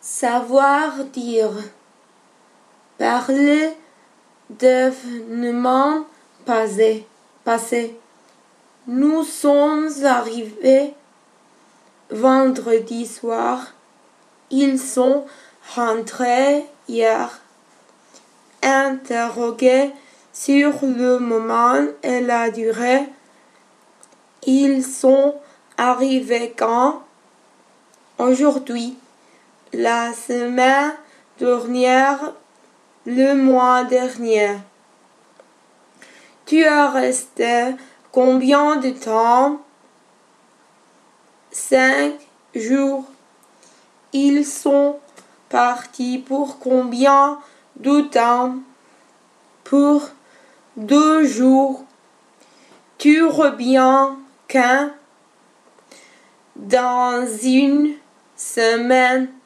Savoir dire. Parler d'événements passés. Nous sommes arrivés vendredi soir. Ils sont rentrés hier. Interrogué sur le moment et la durée. Ils sont arrivés quand? Aujourd'hui. La semaine dernière, le mois dernier. Tu es resté combien de temps? 5 jours. Ils sont partis pour combien de temps? Pour 2 jours. Tu reviens quand? Dans une semaine.